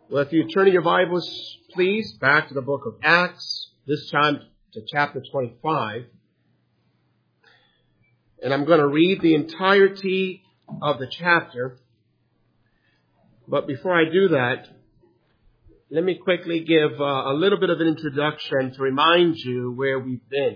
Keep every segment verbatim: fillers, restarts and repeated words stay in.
Well, if you turn in your Bibles, please, back to the book of Acts, this time to chapter twenty-five. And I'm going to read the entirety of the chapter. But before I do that, let me quickly give uh, a little bit of an introduction to remind you where we've been.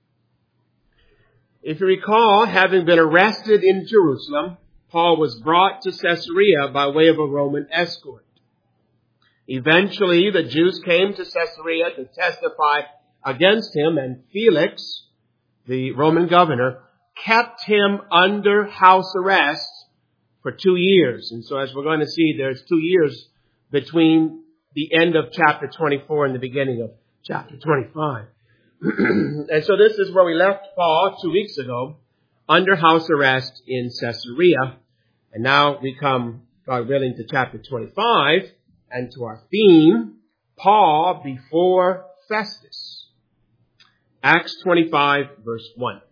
If you recall, having been arrested in Jerusalem, Paul was brought to Caesarea by way of a Roman escort. Eventually, the Jews came to Caesarea to testify against him, and Felix, the Roman governor, kept him under house arrest for two years. And so as we're going to see, there's two years between the end of chapter twenty-four and the beginning of chapter twenty-five. And so this is where we left Paul two weeks ago, under house arrest in Caesarea. And now we come, God willing, to chapter twenty-five. And to our theme, Paul before Festus. Acts twenty-five, verse one.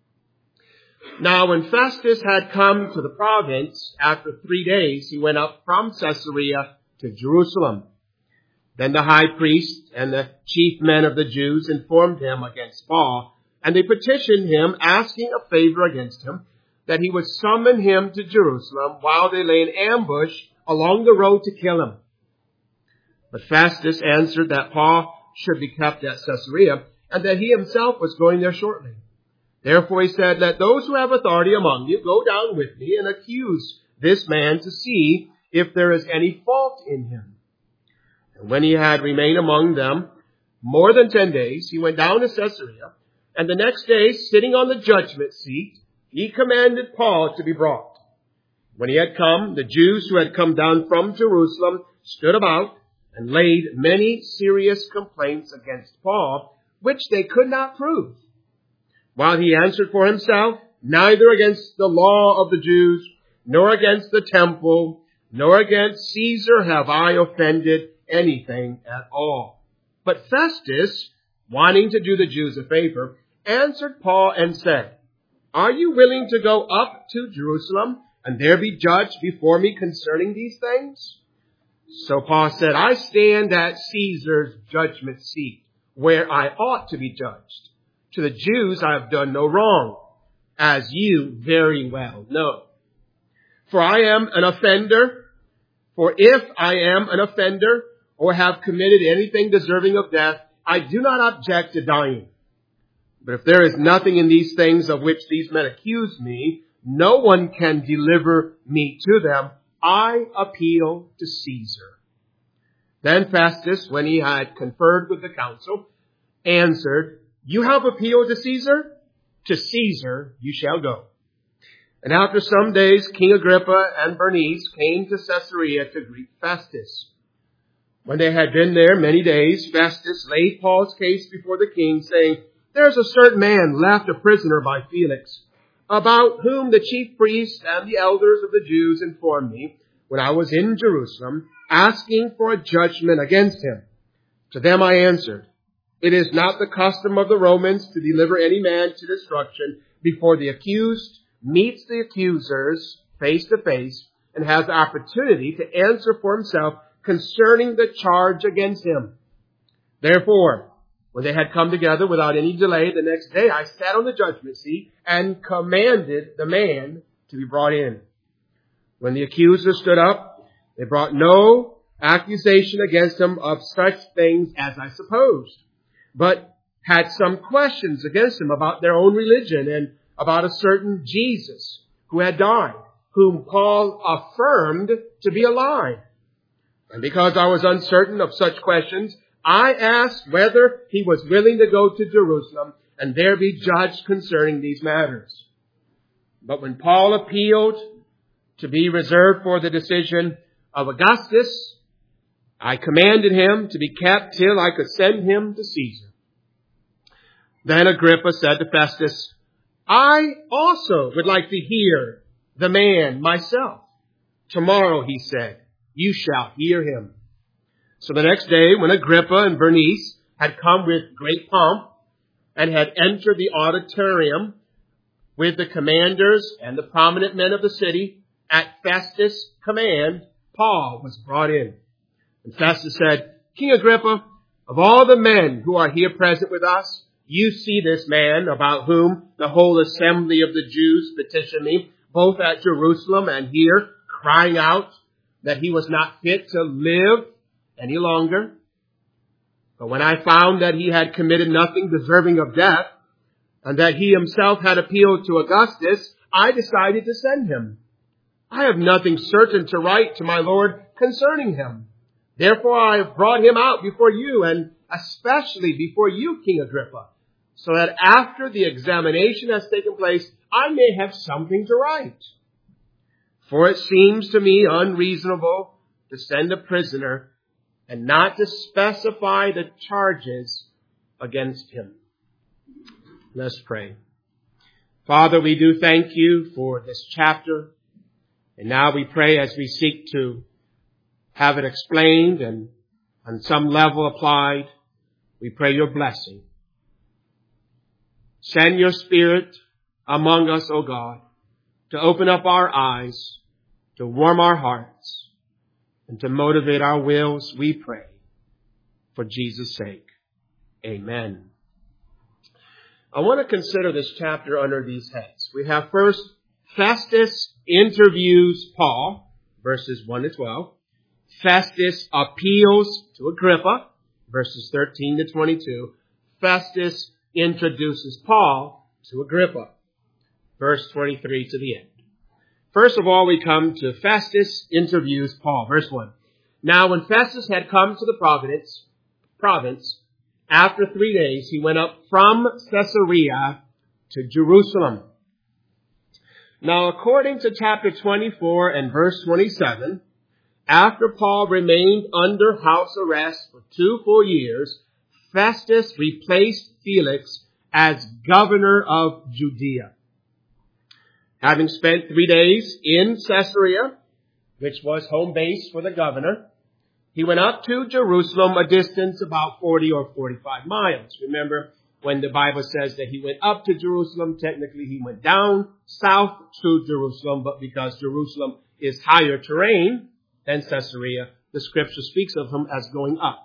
Now when Festus had come to the province, after three days, he went up from Caesarea to Jerusalem. Then the high priest and the chief men of the Jews informed him against Paul, and they petitioned him, asking a favor against him, that he would summon him to Jerusalem while they lay in ambush along the road to kill him. But Festus answered that Paul should be kept at Caesarea, and that he himself was going there shortly. Therefore he said, let those who have authority among you go down with me and accuse this man to see if there is any fault in him. And when he had remained among them more than ten days, he went down to Caesarea, and the next day, sitting on the judgment seat, he commanded Paul to be brought. When he had come, the Jews who had come down from Jerusalem stood about, and laid many serious complaints against Paul, which they could not prove. While he answered for himself, neither against the law of the Jews, nor against the temple, nor against Caesar have I offended anything at all. But Festus, wanting to do the Jews a favor, answered Paul and said, are you willing to go up to Jerusalem, and there be judged before me concerning these things? So Paul said, I stand at Caesar's judgment seat, where I ought to be judged. To the Jews I have done no wrong, as you very well know. For I am an offender, for if I am an offender, or have committed anything deserving of death, I do not object to dying. But if there is nothing in these things of which these men accuse me, no one can deliver me to them. I appeal to Caesar. Then Festus, when he had conferred with the council, answered, you have appealed to Caesar? To Caesar you shall go. And after some days, King Agrippa and Bernice came to Caesarea to greet Festus. When they had been there many days, Festus laid Paul's case before the king, saying, there is a certain man left a prisoner by Felix, about whom the chief priests and the elders of the Jews informed me when I was in Jerusalem, asking for a judgment against him. To them I answered, it is not the custom of the Romans to deliver any man to destruction before the accused meets the accusers face to face and has the opportunity to answer for himself concerning the charge against him. Therefore, when they had come together without any delay, the next day I sat on the judgment seat and commanded the man to be brought in. When the accuser stood up, they brought no accusation against him of such things as I supposed, but had some questions against him about their own religion and about a certain Jesus who had died, whom Paul affirmed to be alive. And because I was uncertain of such questions, I asked whether he was willing to go to Jerusalem and there be judged concerning these matters. But when Paul appealed to be reserved for the decision of Augustus, I commanded him to be kept till I could send him to Caesar. Then Agrippa said to Festus, I also would like to hear the man myself. Tomorrow, he said, you shall hear him. So the next day, when Agrippa and Bernice had come with great pomp and had entered the auditorium with the commanders and the prominent men of the city, at Festus' command, Paul was brought in. And Festus said, King Agrippa, of all the men who are here present with us, you see this man about whom the whole assembly of the Jews petitioned me, both at Jerusalem and here, crying out that he was not fit to live any longer. But when I found that he had committed nothing deserving of death, and that he himself had appealed to Augustus, I decided to send him. I have nothing certain to write to my Lord concerning him. Therefore I have brought him out before you, and especially before you, King Agrippa, so that after the examination has taken place, I may have something to write. For it seems to me unreasonable to send a prisoner and not to specify the charges against him. Let's pray. Father, we do thank you for this chapter. And now we pray as we seek to have it explained and on some level applied, we pray your blessing. Send your Spirit among us, O God, to open up our eyes, to warm our hearts, and to motivate our wills, we pray. For Jesus' sake, amen. I want to consider this chapter under these heads. We have first, Festus interviews Paul, verses one to twelve. Festus appeals to Agrippa, verses thirteen to twenty-two. Festus introduces Paul to Agrippa, verse twenty-three to the end. First of all, we come to Festus interviews Paul, verse one. Now, when Festus had come to the province, province, after three days, he went up from Caesarea to Jerusalem. Now, according to chapter twenty-four and verse twenty-seven, after Paul remained under house arrest for two full years, Festus replaced Felix as governor of Judea. Having spent three days in Caesarea, which was home base for the governor, he went up to Jerusalem, a distance about forty or forty-five miles. Remember, when the Bible says that he went up to Jerusalem, technically he went down south to Jerusalem, but because Jerusalem is higher terrain than Caesarea, the scripture speaks of him as going up.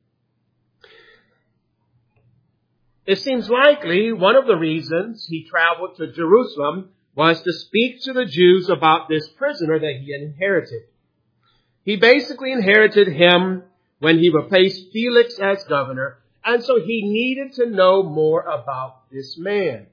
It seems likely one of the reasons he traveled to Jerusalem was to speak to the Jews about this prisoner that he had inherited. He basically inherited him when he replaced Felix as governor, and so he needed to know more about this man.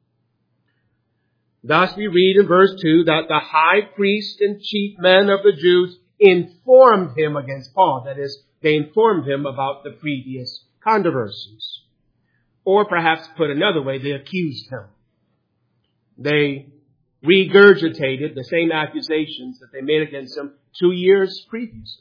Thus we read in verse two that the high priest and chief men of the Jews informed him against Paul. That is, they informed him about the previous controversies. Or perhaps put another way, they accused him. They regurgitated the same accusations that they made against him two years previously.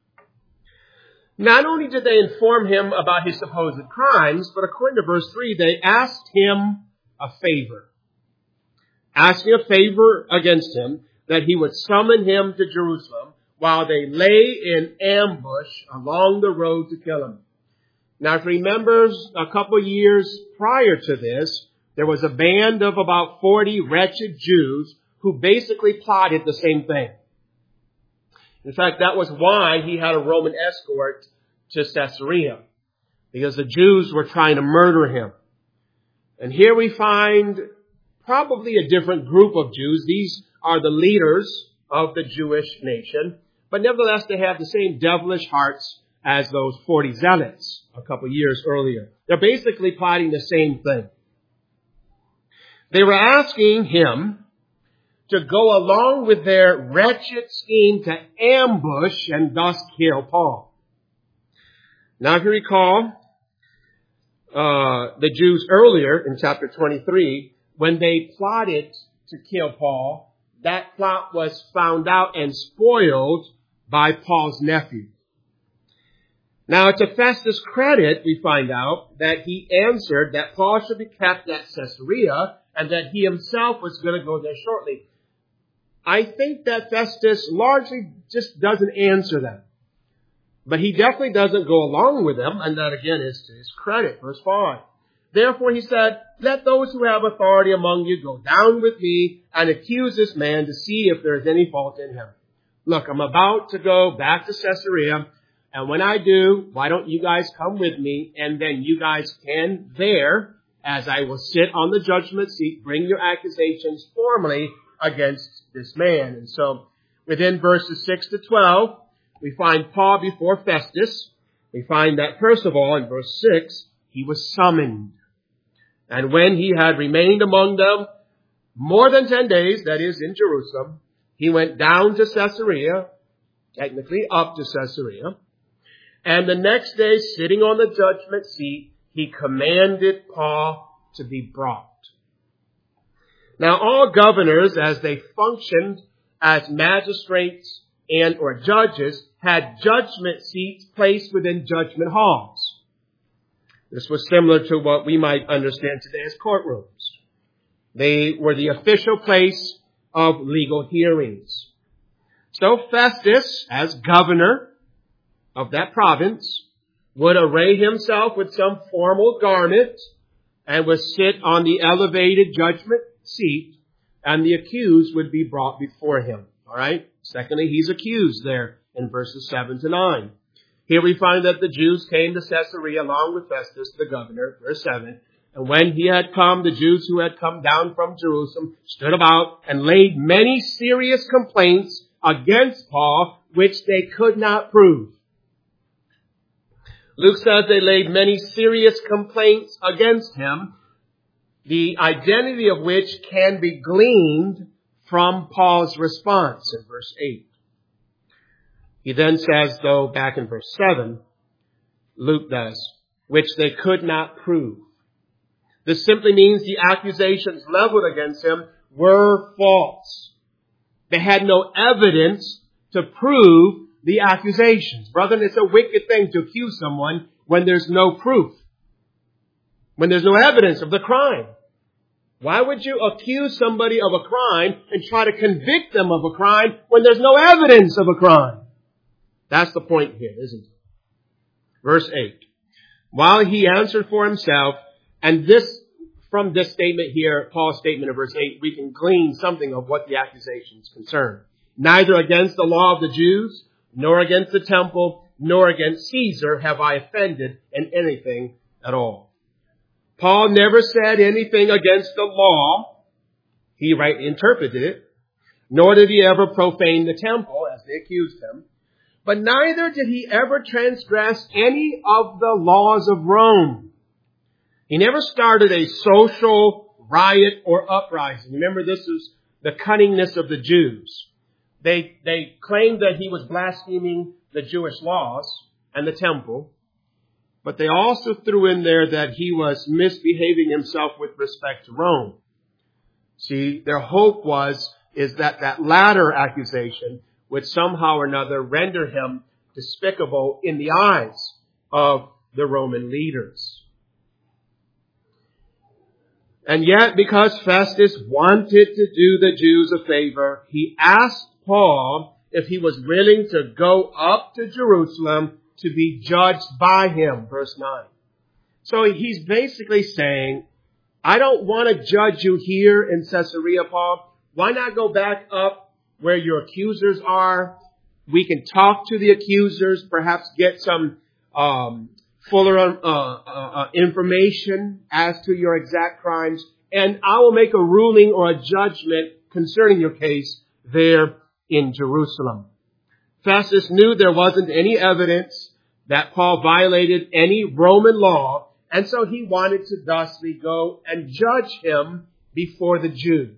Not only did they inform him about his supposed crimes, but according to verse three, they asked him a favor. Asking a favor against him, that he would summon him to Jerusalem while they lay in ambush along the road to kill him. Now, if you remember, a couple years prior to this, there was a band of about forty wretched Jews who basically plotted the same thing. In fact, that was why he had a Roman escort to Caesarea, because the Jews were trying to murder him. And here we find probably a different group of Jews. These are the leaders of the Jewish nation, but nevertheless they have the same devilish hearts as those forty zealots a couple years earlier. They're basically plotting the same thing. They were asking him to go along with their wretched scheme to ambush and thus kill Paul. Now, if you recall, uh, the Jews earlier in chapter twenty-three, when they plotted to kill Paul, that plot was found out and spoiled by Paul's nephew. Now, to Festus' credit, we find out that he answered that Paul should be kept at Caesarea and that he himself was going to go there shortly. I think that Festus largely just doesn't answer that. But he definitely doesn't go along with them, and that again is to his credit. Verse five. Therefore he said, let those who have authority among you go down with me and accuse this man to see if there is any fault in him. Look, I'm about to go back to Caesarea, And when I do, why don't you guys come with me? And then you guys can there, as I will sit on the judgment seat, bring your accusations formally against this man. And so within verses six to twelve, we find Paul before Festus. We find that, first of all, in verse six, he was summoned. And when he had remained among them more than ten days, that is, in Jerusalem, he went down to Caesarea, technically up to Caesarea. And the next day, sitting on the judgment seat, he commanded Paul to be brought. Now, all governors, as they functioned as magistrates and or judges, had judgment seats placed within judgment halls. This was similar to what we might understand today as courtrooms. They were the official place of legal hearings. So Festus, as governor of that province, would array himself with some formal garment and would sit on the elevated judgment seat, and the accused would be brought before him. All right? Secondly, he's accused there in verses seven to nine. Here we find that the Jews came to Caesarea along with Festus, the governor, verse seven. And when he had come, the Jews who had come down from Jerusalem stood about and laid many serious complaints against Paul, which they could not prove. Luke says they laid many serious complaints against him, the identity of which can be gleaned from Paul's response in verse eight. He then says, though, back in verse seven, Luke does, which they could not prove. This simply means the accusations leveled against him were false. They had no evidence to prove the accusations. Brethren, it's a wicked thing to accuse someone when there's no proof, when there's no evidence of the crime. Why would you accuse somebody of a crime and try to convict them of a crime when there's no evidence of a crime? That's the point here, isn't it? Verse eight. While he answered for himself, and this, from this statement here, Paul's statement in verse eight, we can glean something of what the accusations concern. Neither against the law of the Jews, nor against the temple, nor against Caesar have I offended in anything at all. Paul never said anything against the law. He rightly interpreted it. Nor did he ever profane the temple, as they accused him. But neither did he ever transgress any of the laws of Rome. He never started a social riot or uprising. Remember, this is the cunningness of the Jews. They, they claimed that he was blaspheming the Jewish laws and the temple. But they also threw in there that he was misbehaving himself with respect to Rome. See, their hope was, is that that latter accusation would somehow or another render him despicable in the eyes of the Roman leaders. And yet, because Festus wanted to do the Jews a favor, he asked Paul if he was willing to go up to Jerusalem to be judged by him, verse nine. So he's basically saying, I don't want to judge you here in Caesarea, Paul. Why not go back up where your accusers are? We can talk to the accusers, perhaps get some um, fuller uh, uh, uh, information as to your exact crimes, and I will make a ruling or a judgment concerning your case there in Jerusalem. Festus knew there wasn't any evidence that Paul violated any Roman law, and so he wanted to thusly go and judge him before the Jews.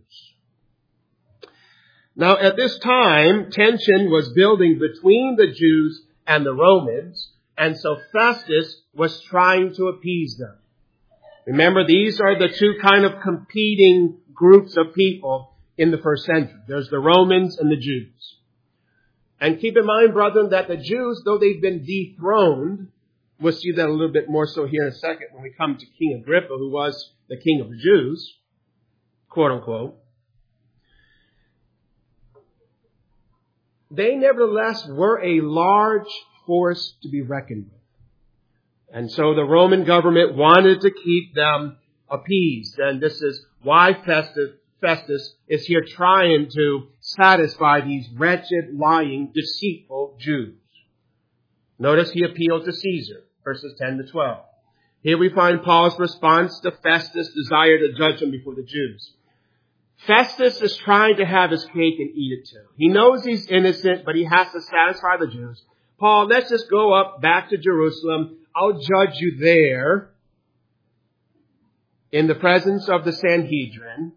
Now, at this time, tension was building between the Jews and the Romans, and so Festus was trying to appease them. Remember, these are the two kind of competing groups of people in the first century. There's the Romans and the Jews. And keep in mind, brethren, that the Jews, though they've been dethroned, we'll see that a little bit more so here in a second when we come to King Agrippa, who was the king of the Jews, quote unquote. They nevertheless were a large force to be reckoned with. And so the Roman government wanted to keep them appeased. And this is why Festus, Festus is here trying to satisfy these wretched, lying, deceitful Jews. Notice he appealed to Caesar, verses ten to twelve. Here we find Paul's response to Festus' desire to judge him before the Jews. Festus is trying to have his cake and eat it too. He knows he's innocent, but he has to satisfy the Jews. Paul, let's just go up back to Jerusalem. I'll judge you there in the presence of the Sanhedrin.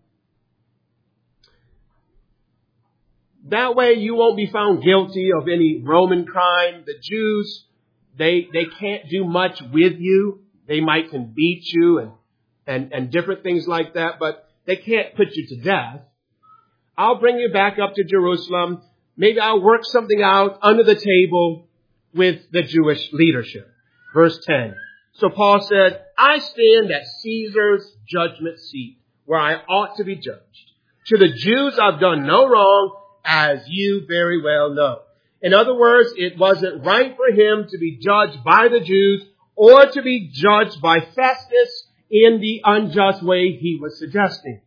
That way you won't be found guilty of any Roman crime. The Jews, they, they can't do much with you. They might can beat you and, and, and different things like that, but they can't put you to death. I'll bring you back up to Jerusalem. Maybe I'll work something out under the table with the Jewish leadership. Verse ten. So Paul said, I stand at Caesar's judgment seat where I ought to be judged. To the Jews I've done no wrong, as you very well know. In other words, it wasn't right for him to be judged by the Jews or to be judged by Festus in the unjust way he was suggesting.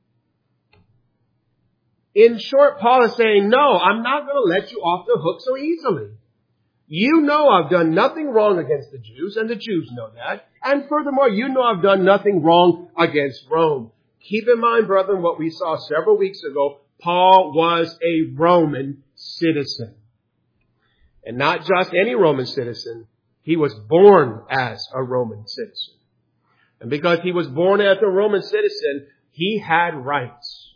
In short, Paul is saying, no, I'm not going to let you off the hook so easily. You know I've done nothing wrong against the Jews, and the Jews know that. And furthermore, you know I've done nothing wrong against Rome. Keep in mind, brethren, what we saw several weeks ago. Paul was a Roman citizen. And not just any Roman citizen. He was born as a Roman citizen. And because he was born as a Roman citizen, he had rights.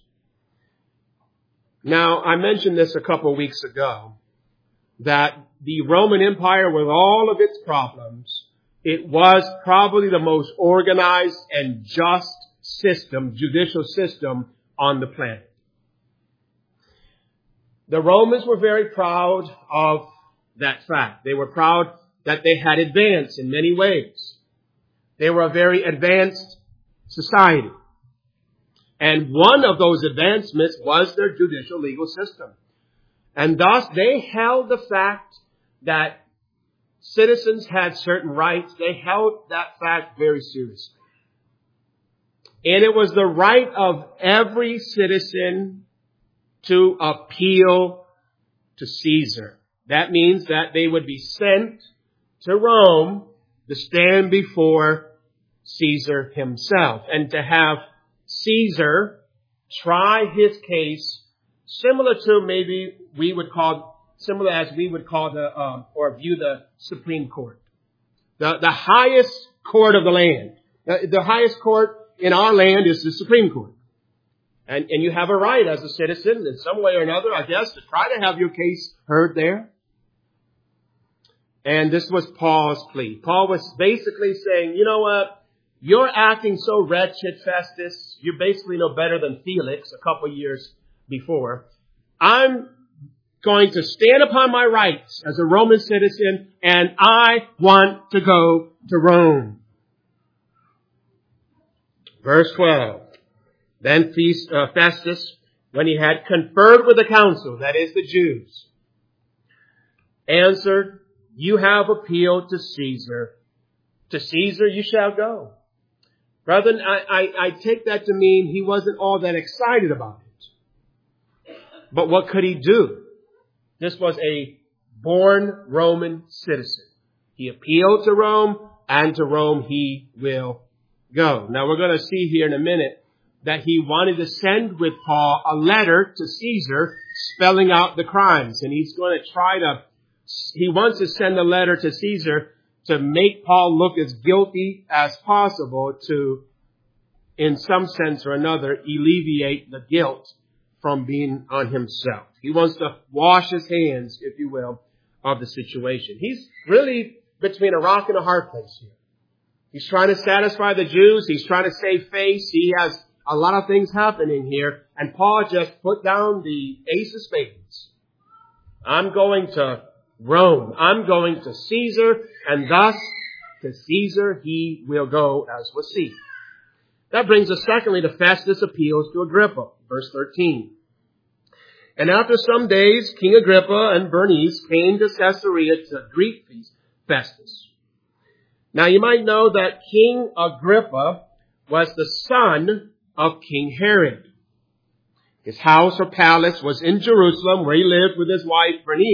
Now, I mentioned this a couple of weeks ago, that the Roman Empire, with all of its problems, it was probably the most organized and just system, judicial system on the planet. The Romans were very proud of that fact. They were proud that they had advanced in many ways. They were a very advanced society. And one of those advancements was their judicial legal system. And thus they held the fact that citizens had certain rights. They held that fact very seriously. And it was the right of every citizen to appeal to Caesar. That means that they would be sent to Rome to stand before Caesar himself and to have Caesar try his case similar to maybe we would call, similar as we would call the, um, or view the Supreme Court. The, the highest court of the land. The, the highest court in our land is the Supreme Court. And, and you have a right as a citizen in some way or another, I guess, to try to have your case heard there. And this was Paul's plea. Paul was basically saying, you know what? You're acting so wretched, Festus. You're basically no better than Felix a couple years before. I'm going to stand upon my rights as a Roman citizen, and I want to go to Rome. Verse twelve. Then Festus, when he had conferred with the council, that is the Jews, answered, you have appealed to Caesar. To Caesar you shall go. Brethren, I, I, I take that to mean he wasn't all that excited about it. But what could he do? This was a born Roman citizen. He appealed to Rome, and to Rome he will go. Now we're going to see here in a minute that he wanted to send with Paul a letter to Caesar spelling out the crimes. And he's going to try to, he wants to send a letter to Caesar to make Paul look as guilty as possible to, in some sense or another, alleviate the guilt from being on himself. He wants to wash his hands, if you will, of the situation. He's really between a rock and a hard place here. He's trying to satisfy the Jews. He's trying to save face. He has a lot of things happening here. And Paul just put down the ace of spades. I'm going to Rome. I'm going to Caesar, and thus to Caesar he will go, as we'll see. That brings us secondly to Festus' appeals to Agrippa, verse thirteen. And after some days, King Agrippa and Bernice came to Caesarea to greet Festus. Now you might know that King Agrippa was the son of King Herod. His house or palace was in Jerusalem, where he lived with his wife Bernice,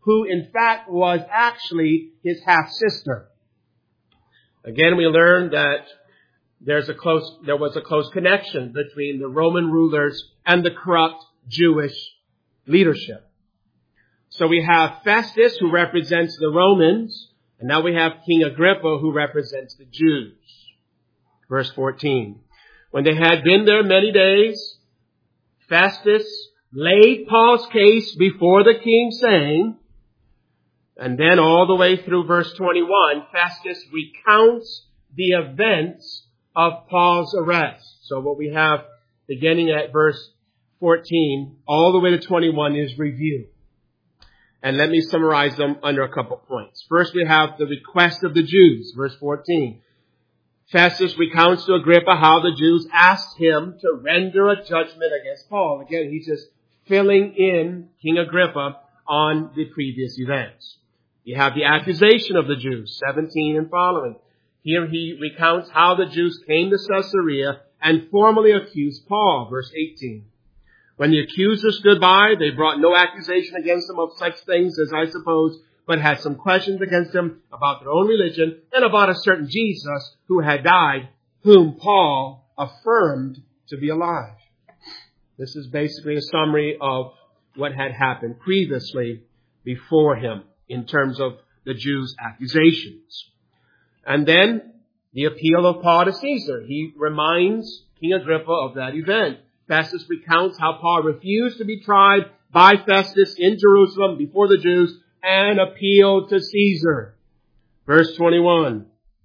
who in fact was actually his half-sister. Again, we learned that there's a close, there was a close connection between the Roman rulers and the corrupt Jewish leadership. So we have Festus, who represents the Romans, and now we have King Agrippa, who represents the Jews. Verse fourteen. When they had been there many days, Festus laid Paul's case before the king, saying, and then all the way through verse twenty-one, Festus recounts the events of Paul's arrest. So what we have beginning at verse fourteen all the way to twenty-one is review. And let me summarize them under a couple points. First, we have the request of the Jews, verse fourteen. Festus recounts to Agrippa how the Jews asked him to render a judgment against Paul. Again, he's just filling in King Agrippa on the previous events. You have the accusation of the Jews, seventeen and following. Here he recounts how the Jews came to Caesarea and formally accused Paul, verse eighteen. When the accusers stood by, they brought no accusation against him of such things as I suppose, but had some questions against him about their own religion and about a certain Jesus who had died, whom Paul affirmed to be alive. This is basically a summary of what had happened previously before him in terms of the Jews' accusations. And then the appeal of Paul to Caesar. He reminds King Agrippa of that event. Festus recounts how Paul refused to be tried by Festus in Jerusalem before the Jews and appealed to Caesar. Verse twenty-one.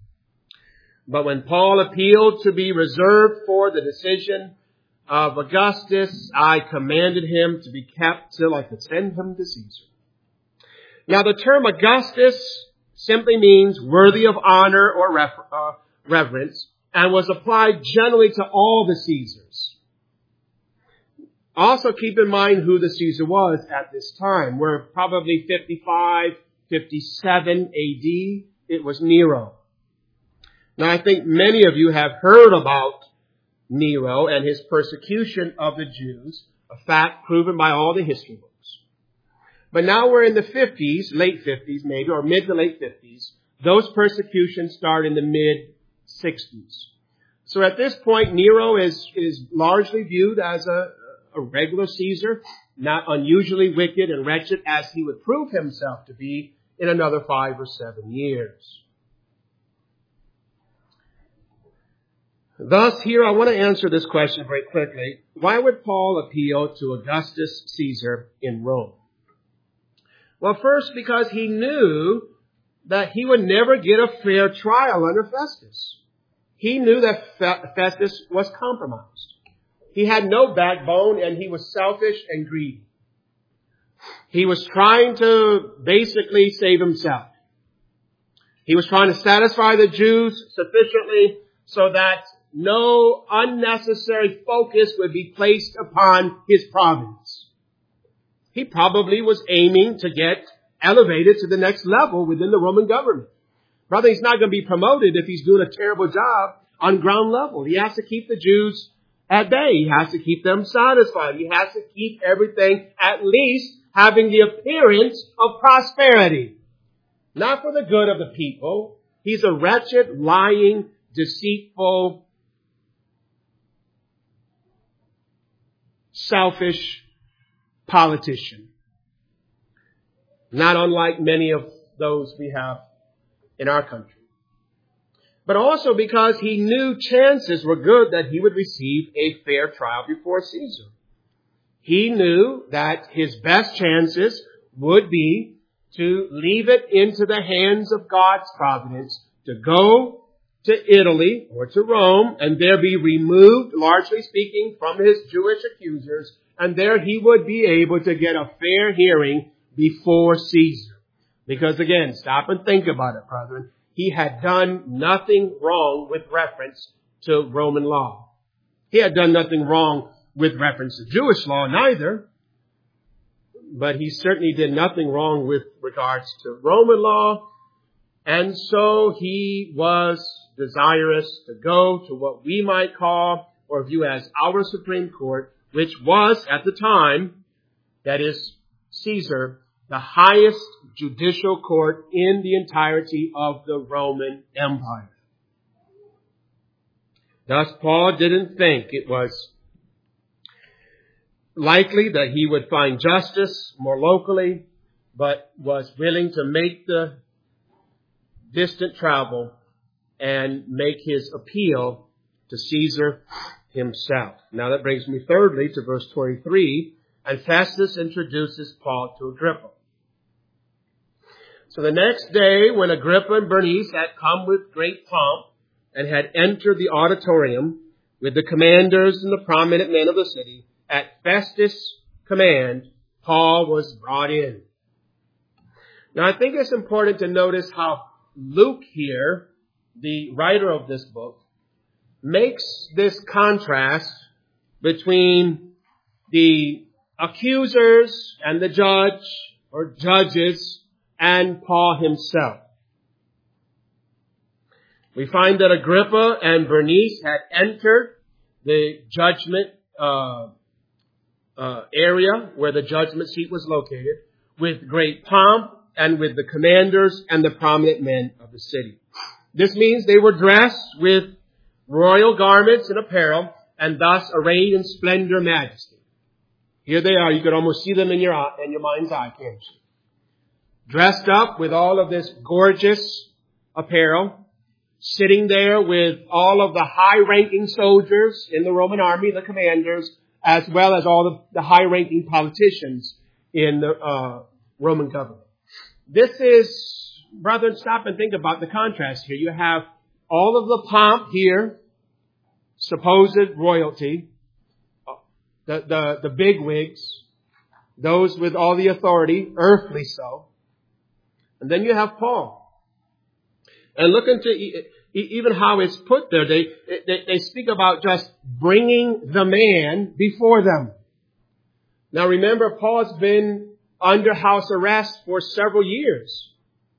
But when Paul appealed to be reserved for the decision of Augustus, I commanded him to be kept till I could send him to Caesar. Now the term Augustus simply means worthy of honor or refer- uh, reverence, and was applied generally to all the Caesars. Also keep in mind who the Caesar was at this time. We're probably fifty-five, fifty-seven A D. It was Nero. Now I think many of you have heard about Nero and his persecution of the Jews, a fact proven by all the history books. But now we're in the fifties, late fifties maybe, or mid to late fifties. Those persecutions start in the mid sixties. So at this point, Nero is, is largely viewed as a, a regular Caesar, not unusually wicked and wretched as he would prove himself to be in another five or seven years. Thus, here I want to answer this question very quickly. Why would Paul appeal to Augustus Caesar in Rome? Well, first, because he knew that he would never get a fair trial under Festus. He knew that Festus was compromised. He had no backbone and he was selfish and greedy. He was trying to basically save himself. He was trying to satisfy the Jews sufficiently so that no unnecessary focus would be placed upon his province. He probably was aiming to get elevated to the next level within the Roman government. Brother, he's not going to be promoted if he's doing a terrible job on ground level. He has to keep the Jews at bay. He has to keep them satisfied. He has to keep everything at least having the appearance of prosperity. Not for the good of the people. He's a wretched, lying, deceitful, selfish politician. Not unlike many of those we have in our country. But also because he knew chances were good that he would receive a fair trial before Caesar. He knew that his best chances would be to leave it into the hands of God's providence, to go to Italy or to Rome and there be removed, largely speaking, from his Jewish accusers, and there he would be able to get a fair hearing before Caesar. Because again, stop and think about it, brethren. He had done nothing wrong with reference to Roman law. He had done nothing wrong with reference to Jewish law neither. But he certainly did nothing wrong with regards to Roman law. And so he was desirous to go to what we might call or view as our Supreme Court, which was at the time, that is Caesar, the highest judicial court in the entirety of the Roman Empire. Thus, Paul didn't think it was likely that he would find justice more locally, but was willing to make the distant travel and make his appeal to Caesar himself. Now that brings me thirdly to verse twenty-three, and Festus introduces Paul to Agrippa. So the next day, when Agrippa and Bernice had come with great pomp and had entered the auditorium with the commanders and the prominent men of the city, at Festus' command, Paul was brought in. Now I think it's important to notice how Luke here, the writer of this book, makes this contrast between the accusers and the judge or judges and Paul himself. We find that Agrippa and Bernice had entered the judgment uh, uh, area where the judgment seat was located with great pomp and with the commanders and the prominent men of the city. This means they were dressed with royal garments and apparel and thus arrayed in splendor and majesty. Here they are. You could almost see them in your, in your mind's eye, can't you? Dressed up with all of this gorgeous apparel, sitting there with all of the high-ranking soldiers in the Roman army, the commanders, as well as all the, the high-ranking politicians in the uh, Roman government. This is, brethren, stop and think about the contrast here. You have all of the pomp here, supposed royalty, the, the, the bigwigs, those with all the authority, earthly so. And then you have Paul. And look into even how it's put there. They, they, they speak about just bringing the man before them. Now remember, Paul's been under house arrest for several years.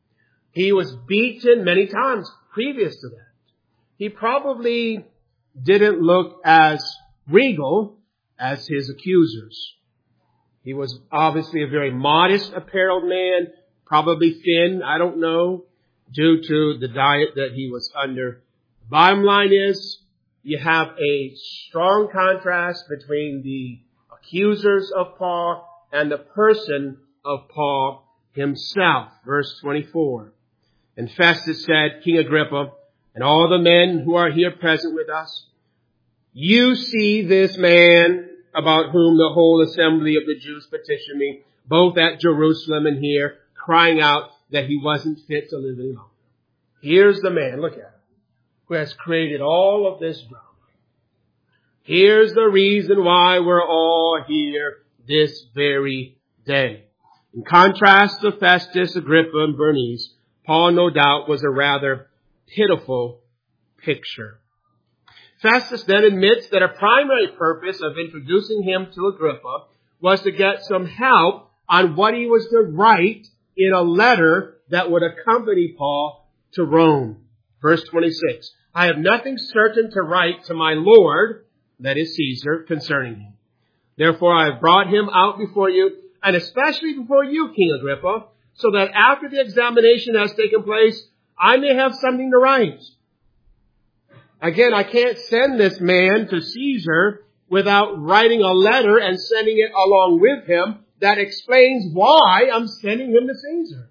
He was beaten many times previous to that. He probably didn't look as regal as his accusers. He was obviously a very modest apparelled man, probably thin, I don't know, due to the diet that he was under. Bottom line is, you have a strong contrast between the accusers of Paul and the person of Paul himself. Verse twenty-four. And Festus said, King Agrippa, and all the men who are here present with us, you see this man about whom the whole assembly of the Jews petitioned me, both at Jerusalem and here, crying out that he wasn't fit to live any longer. Here's the man, look at him, who has created all of this drama. Here's the reason why we're all here this very day. In contrast to Festus, Agrippa, and Bernice, Paul, no doubt, was a rather pitiful picture. Festus then admits that a primary purpose of introducing him to Agrippa was to get some help on what he was to write in a letter that would accompany Paul to Rome. Verse twenty-six. I have nothing certain to write to my Lord, that is Caesar, concerning him. Therefore I have brought him out before you, and especially before you, King Agrippa, so that after the examination has taken place, I may have something to write. Again, I can't send this man to Caesar without writing a letter and sending it along with him that explains why I'm sending him to Caesar.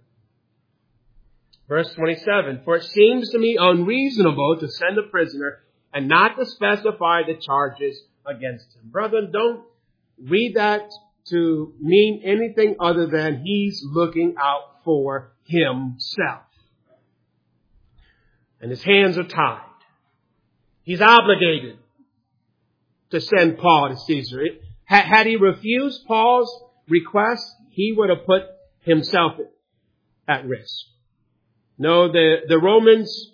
Verse twenty-seven, for it seems to me unreasonable to send a prisoner and not to specify the charges against him. Brethren, don't read that to mean anything other than he's looking out for himself. And his hands are tied. He's obligated to send Paul to Caesar. It, had he refused Paul's request, he would have put himself at risk. No, the, the Romans,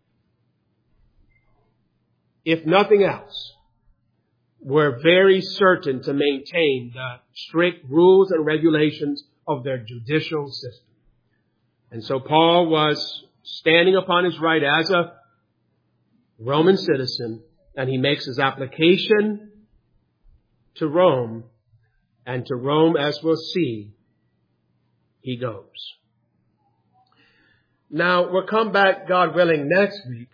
if nothing else, were very certain to maintain the strict rules and regulations of their judicial system. And so Paul was standing upon his right as a Roman citizen, and he makes his application to Rome, and to Rome, as we'll see, he goes. Now, we'll come back, God willing, next week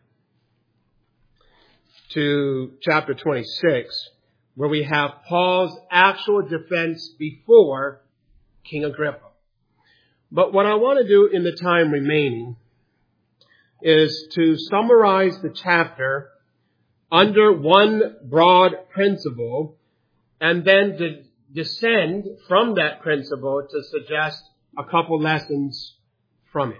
to chapter twenty-six, where we have Paul's actual defense before King Agrippa. But what I want to do in the time remaining is to summarize the chapter under one broad principle and then to descend from that principle to suggest a couple lessons from it.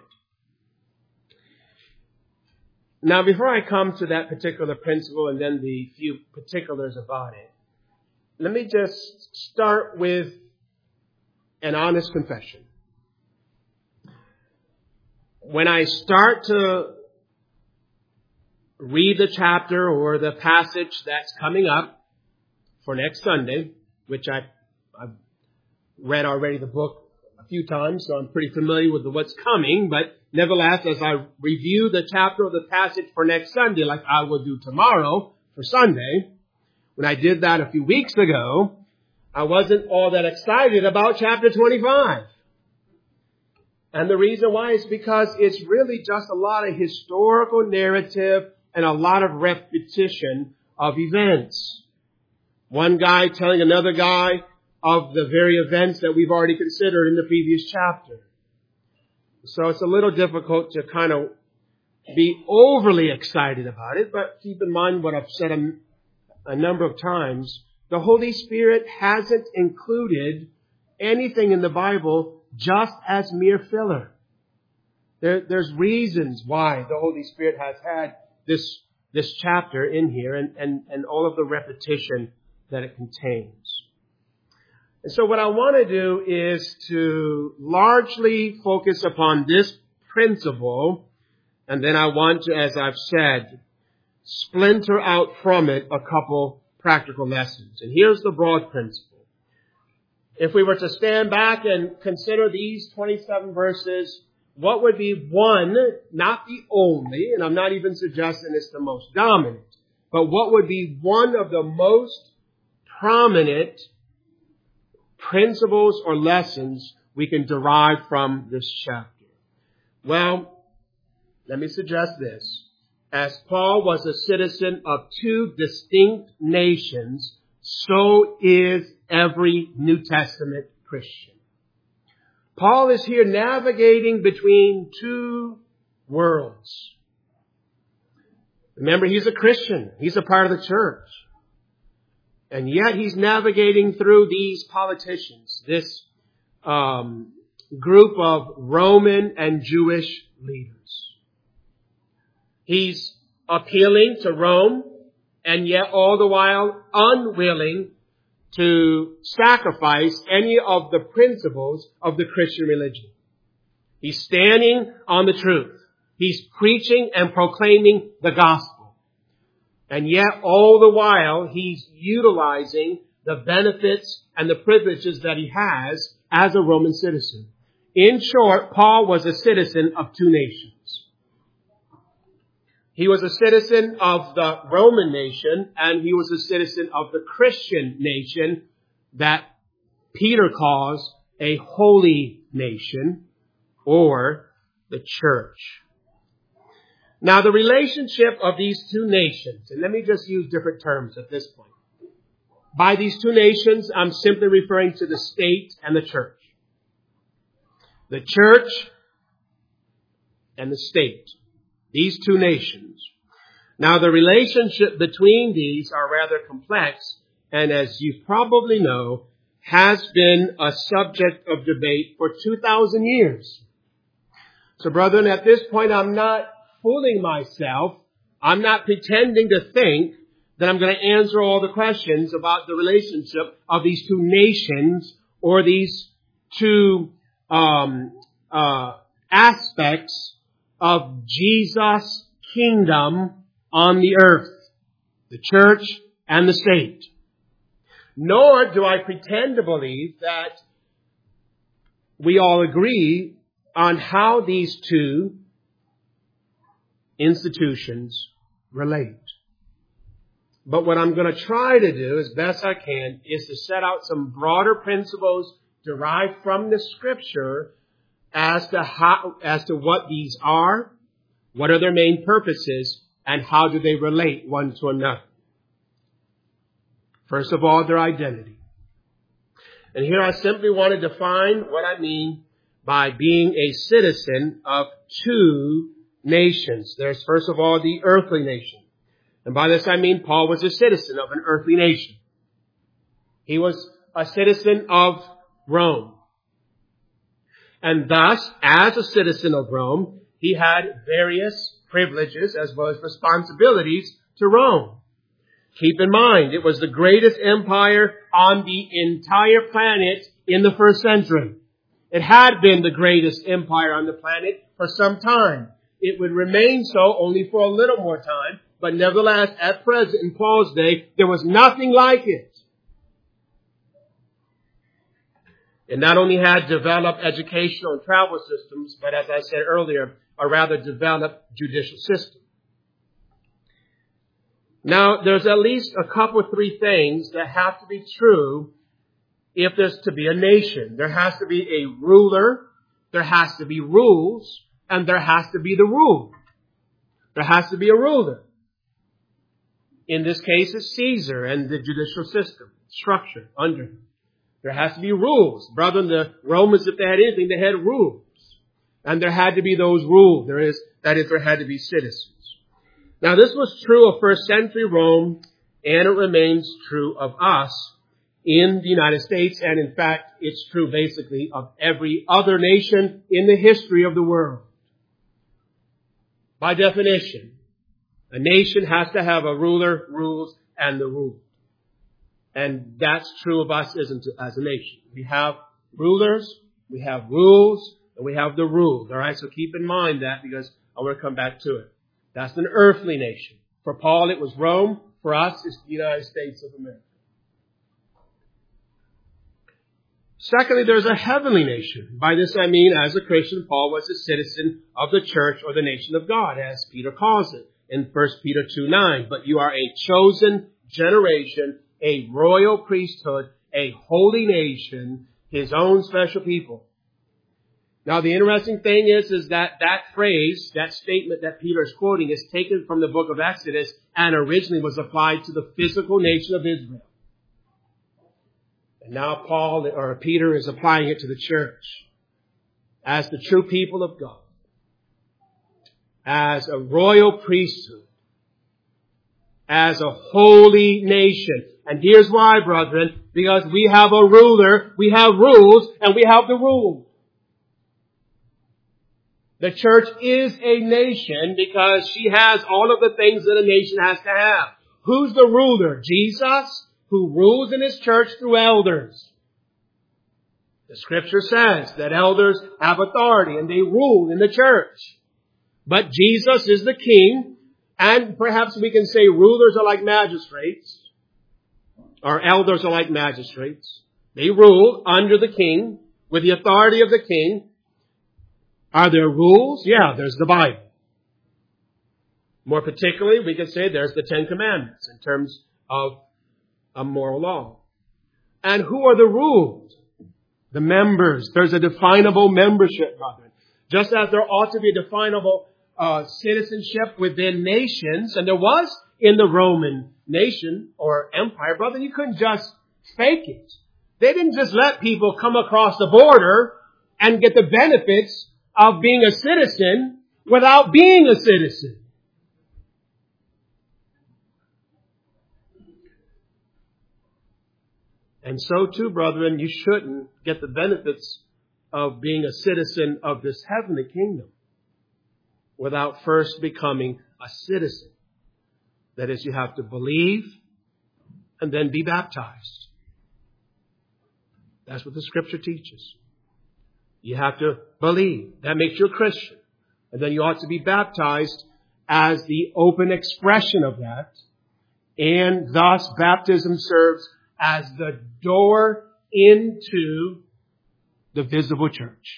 Now, before I come to that particular principle and then the few particulars about it, let me just start with an honest confession. When I start to read the chapter or the passage that's coming up for next Sunday, which I, I've read already the book a few times, so I'm pretty familiar with what's coming, but nevertheless, as I review the chapter or the passage for next Sunday, like I will do tomorrow for Sunday, when I did that a few weeks ago, I wasn't all that excited about chapter twenty-five. And the reason why is because it's really just a lot of historical narrative and a lot of repetition of events. One guy telling another guy of the very events that we've already considered in the previous chapter. So it's a little difficult to kind of be overly excited about it, but keep in mind what I've said a, a number of times. The Holy Spirit hasn't included anything in the Bible just as mere filler. There, there's reasons why the Holy Spirit has had this, this chapter in here and, and, and all of the repetition that it contains. And so what I want to do is to largely focus upon this principle, and then I want to, as I've said, splinter out from it a couple practical lessons. And here's the broad principle. If we were to stand back and consider these twenty-seven verses, what would be one, not the only, and I'm not even suggesting it's the most dominant, but what would be one of the most prominent principles or lessons we can derive from this chapter? Well, let me suggest this. As Paul was a citizen of two distinct nations, so is every New Testament Christian. Paul is here navigating between two worlds. Remember, he's a Christian. He's a part of the church. And yet he's navigating through these politicians, this um, group of Roman and Jewish leaders. He's appealing to Rome, and yet all the while unwilling to sacrifice any of the principles of the Christian religion. He's standing on the truth. He's preaching and proclaiming the gospel. And yet all the while he's utilizing the benefits and the privileges that he has as a Roman citizen. In short, Paul was a citizen of two nations. He was a citizen of the Roman nation, and he was a citizen of the Christian nation that Peter calls a holy nation, or the church. Now, the relationship of these two nations, and let me just use different terms at this point. By these two nations, I'm simply referring to the state and the church. The church and the state. These two nations. Now, the relationship between these are rather complex, and as you probably know, has been a subject of debate for two thousand years. So, brethren, at this point, I'm not fooling myself. I'm not pretending to think that I'm going to answer all the questions about the relationship of these two nations or these two um, uh, aspects of Jesus' kingdom on the earth, the church and the state. Nor do I pretend to believe that we all agree on how these two institutions relate. But what I'm going to try to do as best I can is to set out some broader principles derived from the Scripture as to how, as to what these are, what are their main purposes, and how do they relate one to another. First of all, their identity. And here I simply want to define what I mean by being a citizen of two nations. There's first of all the earthly nation. And by this I mean Paul was a citizen of an earthly nation. He was a citizen of Rome. And thus, as a citizen of Rome, he had various privileges as well as responsibilities to Rome. Keep in mind, it was the greatest empire on the entire planet in the first century. It had been the greatest empire on the planet for some time. It would remain so only for a little more time, but nevertheless, at present, in Paul's day, there was nothing like it. It not only had developed educational and travel systems, but as I said earlier, a rather developed judicial system. Now, there's at least a couple, three things that have to be true if there's to be a nation. There has to be a ruler, there has to be rules, and there has to be the rule. There has to be a ruler. In this case, it's Caesar and the judicial system, structure under him. There has to be rules. Brethren, the Romans, if they had anything, they had rules. And there had to be those rules. There is, that is, there had to be citizens. Now, this was true of first century Rome, and it remains true of us in the United States. And in fact, it's true basically of every other nation in the history of the world. By definition, a nation has to have a ruler, rules, and the ruled. And that's true of us as a nation. We have rulers, we have rules, and we have the ruled. All right, so keep in mind that because I want to come back to it. That's an earthly nation. For Paul, it was Rome. For us, it's the United States of America. Secondly, there's a heavenly nation. By this I mean, as a Christian, Paul was a citizen of the church or the nation of God, as Peter calls it in First Peter two nine. But you are a chosen generation, a royal priesthood, a holy nation, his own special people. Now, the interesting thing is, is that that phrase, that statement that Peter is quoting is taken from the book of Exodus and originally was applied to the physical nation of Israel. And now Paul or Peter is applying it to the church as the true people of God, as a royal priesthood, as a holy nation. And here's why, brethren, because we have a ruler, we have rules, and we have the rule. The church is a nation because she has all of the things that a nation has to have. Who's the ruler? Jesus, who rules in his church through elders. The scripture says that elders have authority and they rule in the church. But Jesus is the king, and perhaps we can say rulers are like magistrates, or elders are like magistrates. They rule under the king, with the authority of the king. Are there rules? Yeah, there's the Bible. More particularly, we could say there's the Ten Commandments in terms of a moral law. And who are the ruled? The members. There's a definable membership, brethren. Just as there ought to be a definable uh, citizenship within nations, and there was in the Roman nation or empire, brother, you couldn't just fake it. They didn't just let people come across the border and get the benefits of being a citizen without being a citizen. And so too, brethren, you shouldn't get the benefits of being a citizen of this heavenly kingdom without first becoming a citizen. That is, you have to believe and then be baptized. That's what the scripture teaches. You have to believe. That makes you a Christian. And then you ought to be baptized as the open expression of that. And thus baptism serves as the door into the visible church.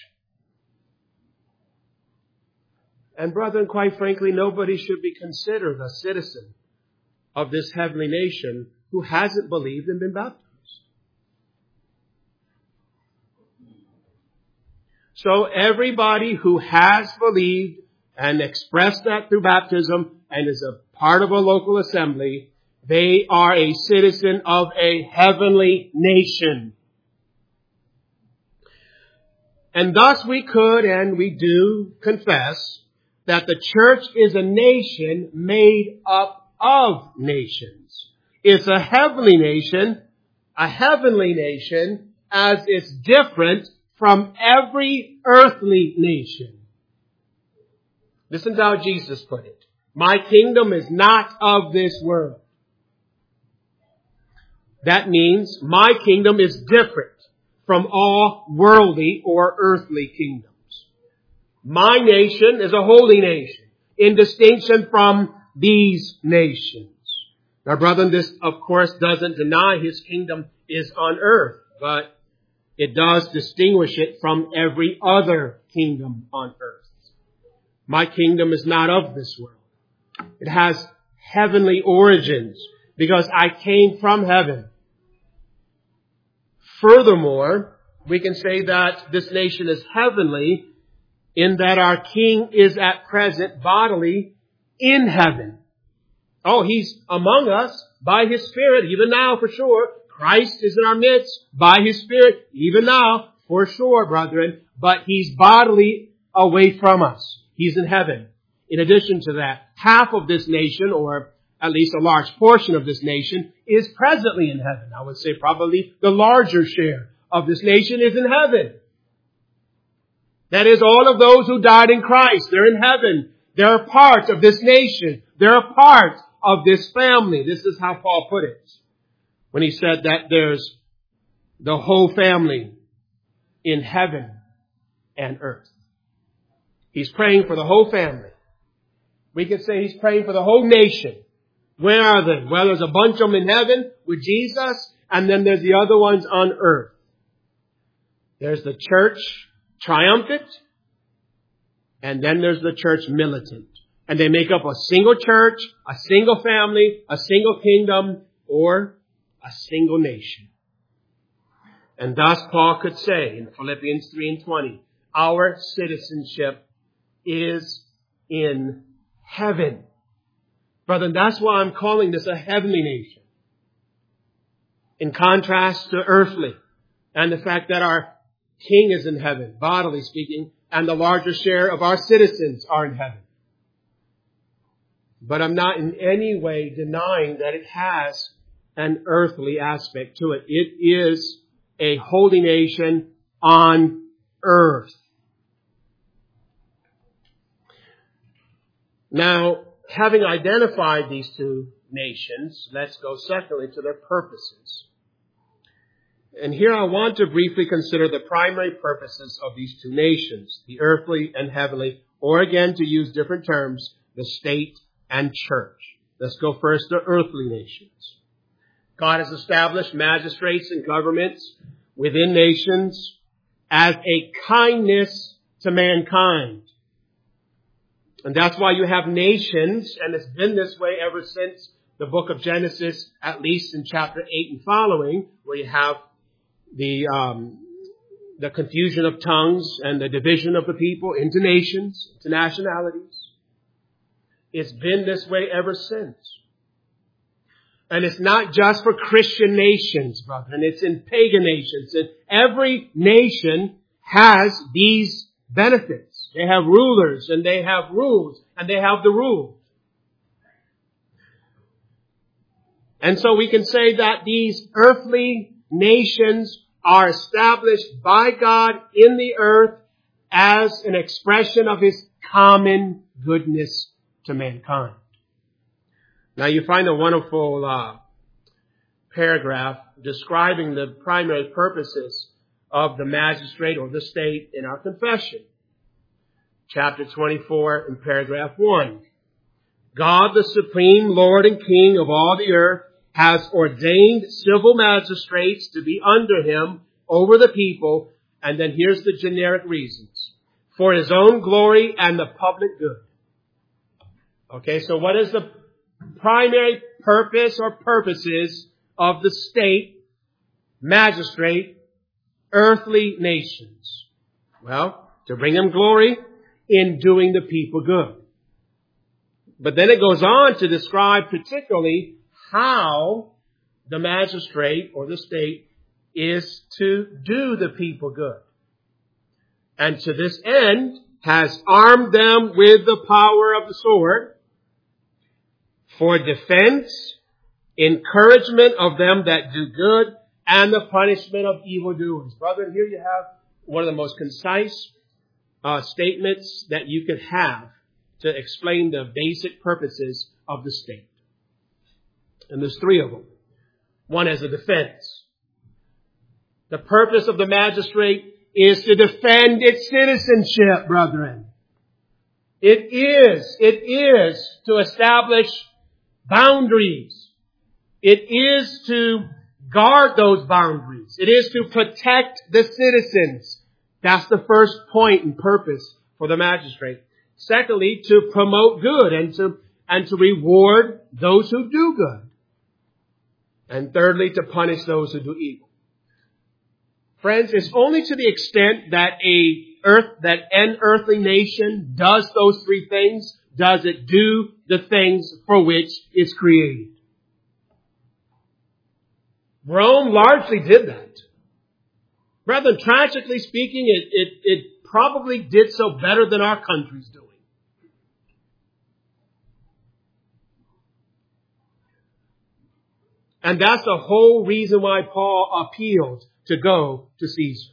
And brethren, quite frankly, nobody should be considered a citizen of this heavenly nation who hasn't believed and been baptized. So everybody who has believed and expressed that through baptism and is a part of a local assembly, they are a citizen of a heavenly nation. And thus we could and we do confess that the church is a nation made up of nations. It's a heavenly nation, a heavenly nation, as it's different from every earthly nation. Listen to how Jesus put it. My kingdom is not of this world. That means my kingdom is different from all worldly or earthly kingdoms. My nation is a holy nation in distinction from these nations. Now, brethren, this, of course, doesn't deny his kingdom is on earth, but it does distinguish it from every other kingdom on earth. My kingdom is not of this world. It has heavenly origins because I came from heaven. Furthermore, we can say that this nation is heavenly in that our King is at present bodily in heaven. Oh, he's among us by his Spirit, even now for sure. Christ is in our midst by his Spirit, even now for sure, brethren. But he's bodily away from us. He's in heaven. In addition to that, half of this nation, or at least a large portion of this nation, is presently in heaven. I would say probably the larger share of this nation is in heaven. That is, all of those who died in Christ, they're in heaven. They're a part of this nation. They're a part of this family. This is how Paul put it when he said that there's the whole family in heaven and earth. He's praying for the whole family. We could say he's praying for the whole nation. Where are they? Well, there's a bunch of them in heaven with Jesus, and then there's the other ones on earth. There's the church triumphant, and then there's the church militant. And they make up a single church, a single family, a single kingdom, or a single nation. And thus Paul could say in Philippians three and twenty, our citizenship is in heaven. Brother, that's why I'm calling this a heavenly nation. In contrast to earthly, and the fact that our King is in heaven, bodily speaking, and the larger share of our citizens are in heaven. But I'm not in any way denying that it has an earthly aspect to it. It is a holy nation on earth. Now, having identified these two nations, let's go secondly to their purposes. And here I want to briefly consider the primary purposes of these two nations, the earthly and heavenly, or again, to use different terms, the state and church. Let's go first to earthly nations. God has established magistrates and governments within nations as a kindness to mankind. And that's why you have nations, and it's been this way ever since the book of Genesis, at least in chapter eight and following, where you have the um, the confusion of tongues and the division of the people into nations, into nationalities. It's been this way ever since. And it's not just for Christian nations, brother, and it's in pagan nations. And every nation has these benefits. They have rulers and they have rules and they have the rules. And so we can say that these earthly nations are established by God in the earth as an expression of his common goodness to mankind. Now you find a wonderful uh, paragraph describing the primary purposes of the magistrate or the state in our confession. Chapter twenty-four in paragraph one. God, the supreme Lord and King of all the earth, has ordained civil magistrates to be under him over the people. And then here's the generic reasons. For his own glory and the public good. Okay, so what is the primary purpose or purposes of the state, magistrate, earthly nations? Well, to bring him glory in doing the people good. But then it goes on to describe particularly how the magistrate or the state is to do the people good. And to this end has armed them with the power of the sword for defense, encouragement of them that do good, and the punishment of evildoers. Brethren, here you have one of the most concise uh, statements that you could have to explain the basic purposes of the state. And there's three of them. One as a defense. The purpose of the magistrate is to defend its citizenship, brethren. It is, it is to establish boundaries. It is to guard those boundaries. It is to protect the citizens. That's the first point and purpose for the magistrate. Secondly, to promote good and to, and to reward those who do good. And thirdly, to punish those who do evil. Friends, it's only to the extent that a earth, that an earthly nation does those three things, does it do the things for which it's created. Rome largely did that. Rather, tragically speaking, it, it, it probably did so better than our country's doing. And that's the whole reason why Paul appealed to go to Caesar.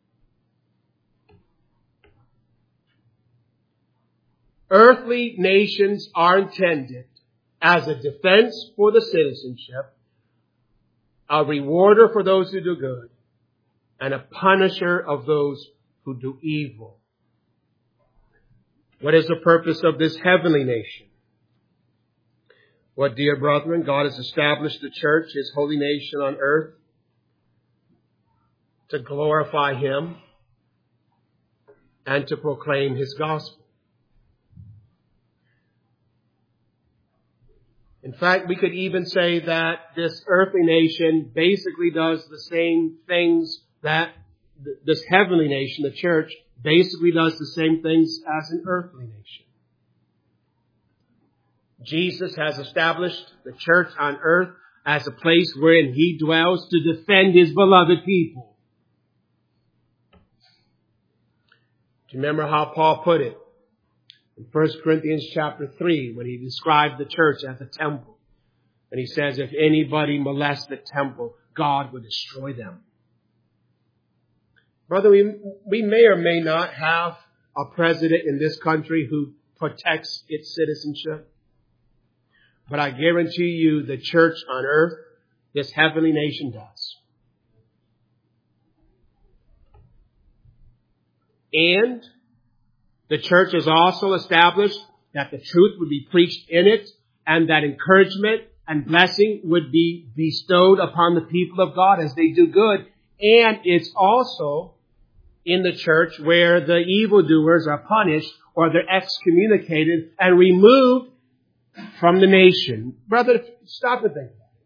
Earthly nations are intended as a defense for the citizenship, a rewarder for those who do good, and a punisher of those who do evil. What is the purpose of this heavenly nation? Well, dear brethren, God has established the church, His holy nation on earth, to glorify Him and to proclaim His gospel. In fact, we could even say that this earthly nation basically does the same things that this heavenly nation, the church, basically does the same things as an earthly nation. Jesus has established the church on earth as a place wherein He dwells to defend His beloved people. Do you remember how Paul put it? In First Corinthians chapter three, when he described the church as a temple. And he says, if anybody molests the temple, God will destroy them. Brother, we, we may or may not have a president in this country who protects its citizenship. But I guarantee you the church on earth, this heavenly nation does. And the church has also established that the truth would be preached in it and that encouragement and blessing would be bestowed upon the people of God as they do good. And it's also in the church where the evildoers are punished or they're excommunicated and removed from the nation. Brother, stop and think about it.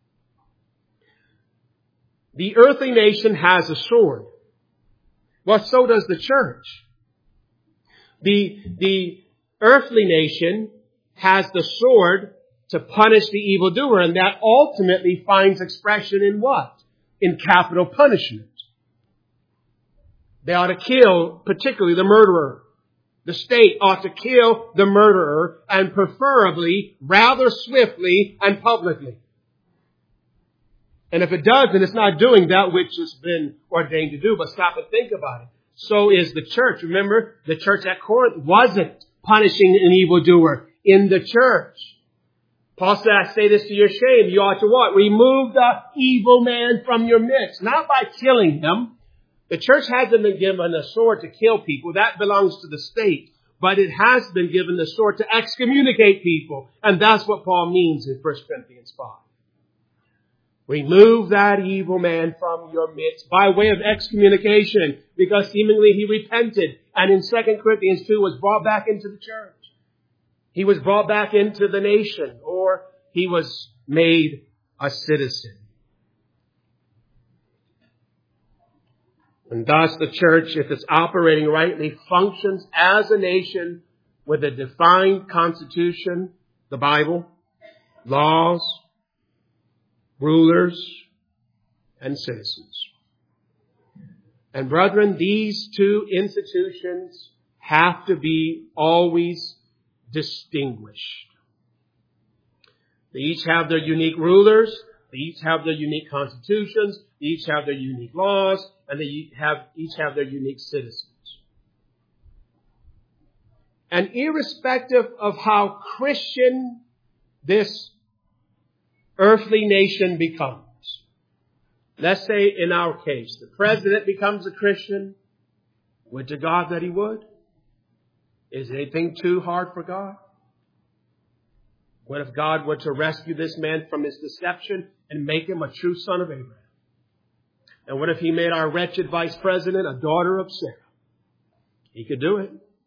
The earthly nation has a sword. Well, so does the church. The, the earthly nation has the sword to punish the evildoer, and that ultimately finds expression in what? In capital punishment. They ought to kill, particularly the murderer. The state ought to kill the murderer, and preferably rather swiftly and publicly. And if it does, then it's not doing that which has been ordained to do. But stop and think about it. So is the church. Remember, the church at Corinth wasn't punishing an evildoer in the church. Paul said, I say this to your shame. You ought to what? Remove the evil man from your midst. Not by killing him. The church hasn't been given a sword to kill people. That belongs to the state. But it has been given the sword to excommunicate people. And that's what Paul means in First Corinthians five. Remove that evil man from your midst by way of excommunication, because seemingly he repented and in Second Corinthians two was brought back into the church. He was brought back into the nation, or he was made a citizen. And thus the church, if it's operating rightly, functions as a nation with a defined constitution, the Bible, laws, rulers, and citizens. And brethren, these two institutions have to be always distinguished. They each have their unique rulers. They each have their unique constitutions. They each have their unique laws. And they have, each have their unique citizens. And irrespective of how Christian this earthly nation becomes, let's say in our case, the president becomes a Christian. Would to God that he would. Is anything too hard for God? What if God were to rescue this man from his deception and make him a true son of Abraham? And what if he made our wretched vice president a daughter of Sarah? He could do it.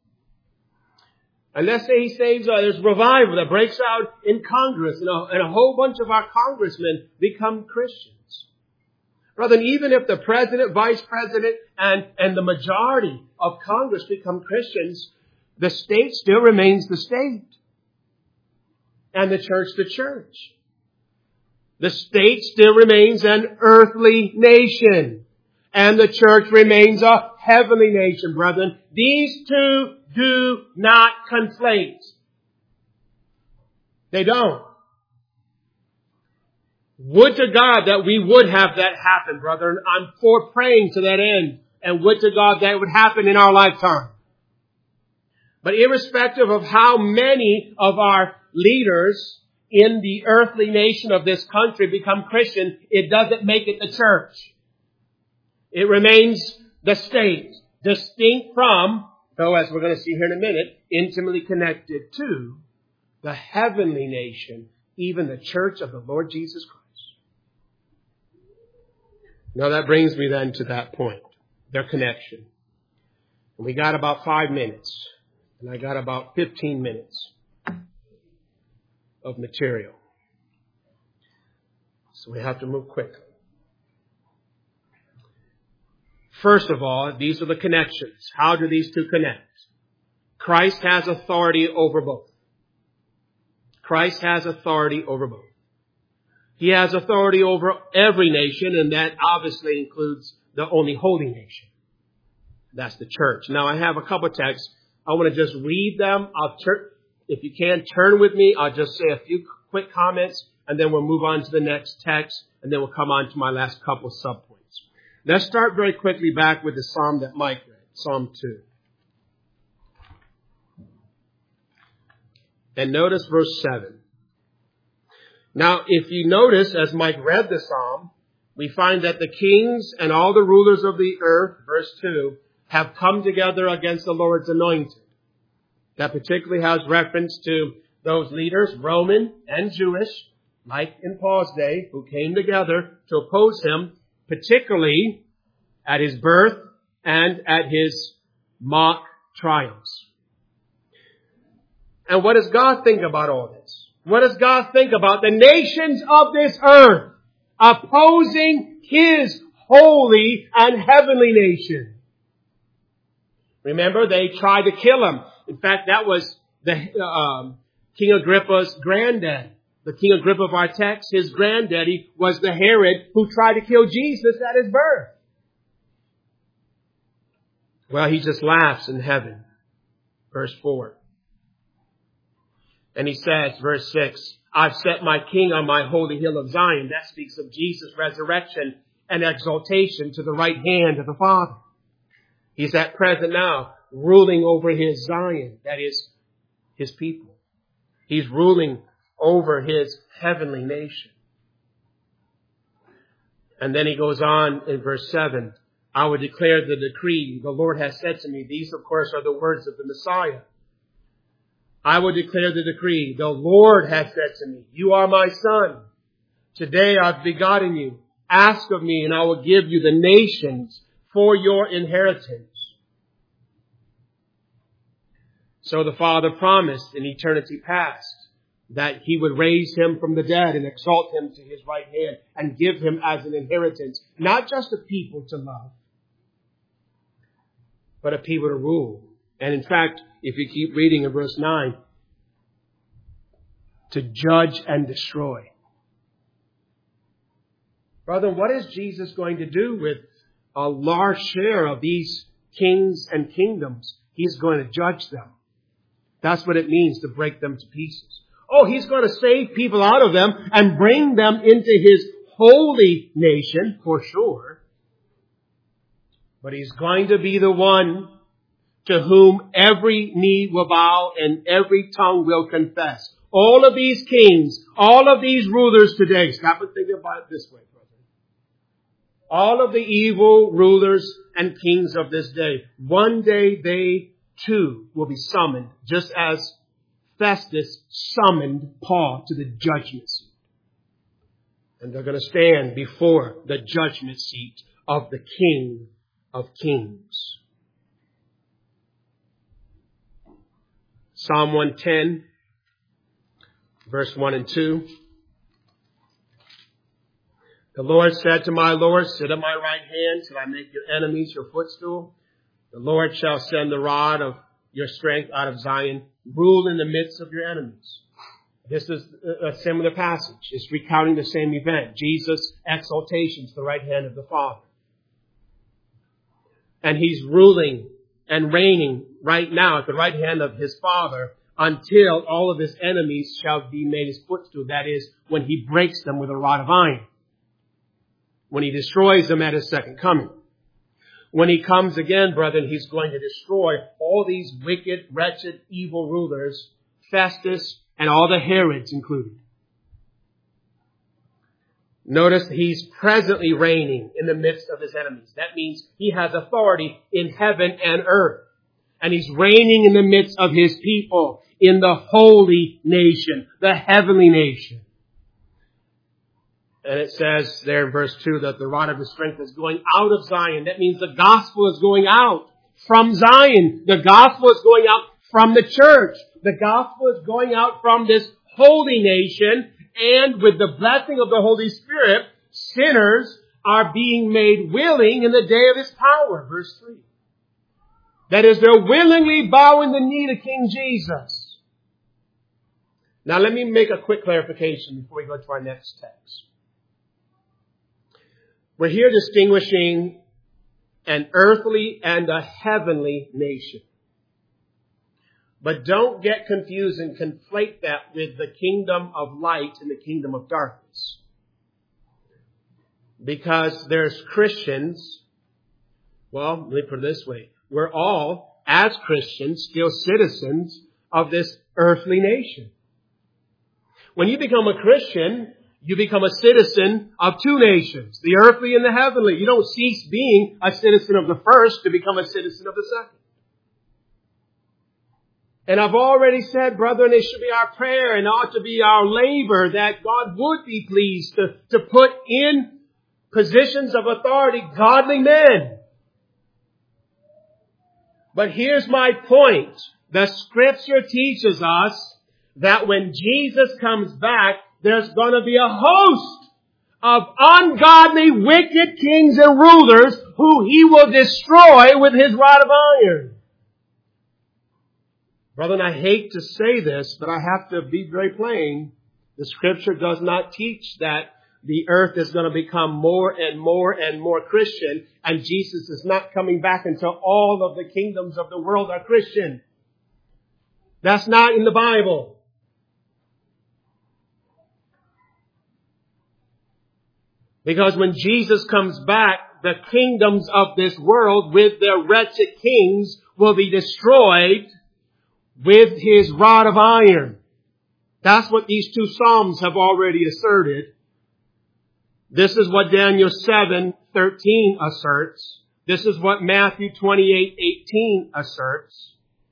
And let's say he saves, uh, there's revival that breaks out in Congress, and a, and a whole bunch of our congressmen become Christians. Brother, even if the president, vice president, and, and the majority of Congress become Christians, the state still remains the state. And the church, the church. The state still remains an earthly nation. And the church remains a heavenly nation, brethren. These two do not conflate. They don't. Would to God that we would have that happen, brethren. I'm for praying to that end. And would to God that would happen in our lifetime. But irrespective of how many of our leaders in the earthly nation of this country become Christian, it doesn't make it the church. It remains the state, distinct from, though as we're going to see here in a minute, intimately connected to the heavenly nation, even the church of the Lord Jesus Christ. Now that brings me then to that point, their connection. We got about five minutes, and I got about fifteen minutes of material. So we have to move quickly. First of all, these are the connections. How do these two connect? Christ has authority over both. Christ has authority over both. He has authority over every nation, and that obviously includes the only holy nation. That's the church. Now I have a couple of texts. I want to just read them. I'll turn, if you can, turn with me. I'll just say a few quick comments, and then we'll move on to the next text, and then we'll come on to my last couple of subpoints. Let's start very quickly back with the psalm that Mike read, Psalm two. And notice verse seven. Now, if you notice, as Mike read the psalm, we find that the kings and all the rulers of the earth, verse two, have come together against the Lord's anointed. That particularly has reference to those leaders, Roman and Jewish, like in Paul's day, who came together to oppose him, particularly at his birth and at his mock trials. And what does God think about all this? What does God think about the nations of this earth opposing His holy and heavenly nation? Remember, they tried to kill him. In fact, that was the um, King Agrippa's granddad. The King Agrippa of our text, his granddaddy was the Herod who tried to kill Jesus at his birth. Well, he just laughs in heaven. Verse four. And he says, verse six, I've set my king on my holy hill of Zion. That speaks of Jesus' resurrection and exaltation to the right hand of the Father. He's at present now ruling over his Zion, that is, his people. He's ruling over his heavenly nation. And then he goes on in verse seven, I will declare the decree the Lord has said to me. These, of course, are the words of the Messiah. I will declare the decree. The Lord has said to me, you are my son. Today I've begotten you. Ask of me and I will give you the nations for your inheritance. So the Father promised in eternity past that He would raise him from the dead and exalt him to His right hand and give him as an inheritance, not just a people to love, but a people to rule. And in fact, if you keep reading in verse nine, to judge and destroy. Brother, what is Jesus going to do with a large share of these kings and kingdoms? He's going to judge them. That's what it means to break them to pieces. Oh, He's going to save people out of them and bring them into His holy nation, for sure. But He's going to be the one to whom every knee will bow and every tongue will confess. All of these kings, all of these rulers today, stop and think about it this way, brother. All of the evil rulers and kings of this day, one day they too will be summoned, just as Festus summoned Paul to the judgment seat. And they're going to stand before the judgment seat of the King of Kings. Psalm one ten, verse one and two. The Lord said to my Lord, sit at my right hand till I make your enemies your footstool. The Lord shall send the rod of your strength out of Zion, rule in the midst of your enemies. This is a similar passage. It's recounting the same event. Jesus' exaltation to the right hand of the Father. And He's ruling and reigning right now at the right hand of His Father until all of His enemies shall be made His footstool. That is, when He breaks them with a rod of iron. When He destroys them at His second coming. When He comes again, brethren, He's going to destroy all these wicked, wretched, evil rulers, Festus and all the Herods included. Notice He's presently reigning in the midst of His enemies. That means He has authority in heaven and earth. And He's reigning in the midst of His people in the holy nation, the heavenly nation. And it says there in verse two that the rod of His strength is going out of Zion. That means the gospel is going out from Zion. The gospel is going out from the church. The gospel is going out from this holy nation. And with the blessing of the Holy Spirit, sinners are being made willing in the day of His power. Verse three. That is, they're willingly bowing the knee to King Jesus. Now let me make a quick clarification before we go to our next text. We're here distinguishing an earthly and a heavenly nation. But don't get confused and conflate that with the kingdom of light and the kingdom of darkness. Because there's Christians, well, let me put it this way. We're all, as Christians, still citizens of this earthly nation. When you become a Christian, you become a citizen of two nations, the earthly and the heavenly. You don't cease being a citizen of the first to become a citizen of the second. And I've already said, brethren, it should be our prayer and ought to be our labor that God would be pleased to, to put in positions of authority godly men. But here's my point. The Scripture teaches us that when Jesus comes back, there's going to be a host of ungodly, wicked kings and rulers who He will destroy with His rod of iron. Brethren, I hate to say this, but I have to be very plain. The Scripture does not teach that the earth is going to become more and more and more Christian, and Jesus is not coming back until all of the kingdoms of the world are Christian. That's not in the Bible. Because when Jesus comes back, the kingdoms of this world with their wretched kings will be destroyed with His rod of iron. That's what these two Psalms have already asserted. This is what Daniel seven thirteen asserts. This is what Matthew twenty-eight eighteen asserts.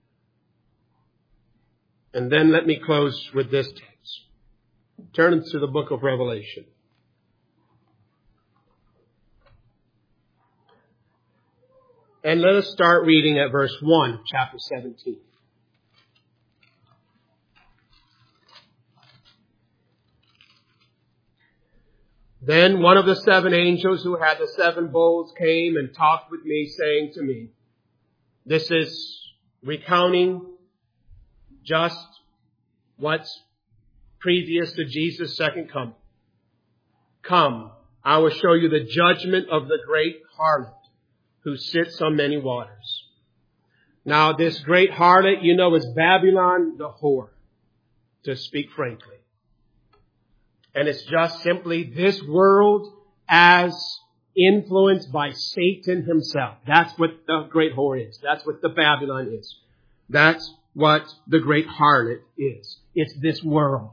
And then let me close with this text. Turn to the book of Revelation. And let us start reading at verse one, chapter seventeen. Then one of the seven angels who had the seven bowls came and talked with me, saying to me, This is recounting just what's previous to Jesus' second coming. Come, I will show you the judgment of the great harlot who sits on many waters. Now, this great harlot, you know, is Babylon the whore, to speak frankly. And it's just simply this world as influenced by Satan himself. That's what the great whore is. That's what the Babylon is. That's what the great harlot is. It's this world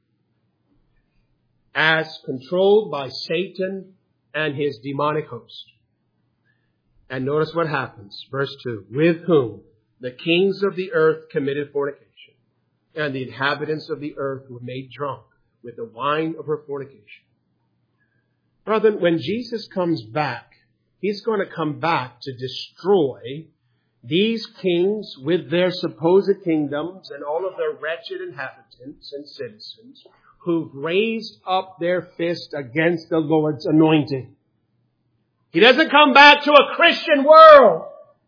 as controlled by Satan and his demonic host. And notice what happens. Verse two. With whom the kings of the earth committed fornication, and the inhabitants of the earth were made drunk with the wine of her fornication. Brethren, when Jesus comes back, He's going to come back to destroy these kings with their supposed kingdoms and all of their wretched inhabitants and citizens who've raised up their fist against the Lord's anointing. He doesn't come back to a Christian world.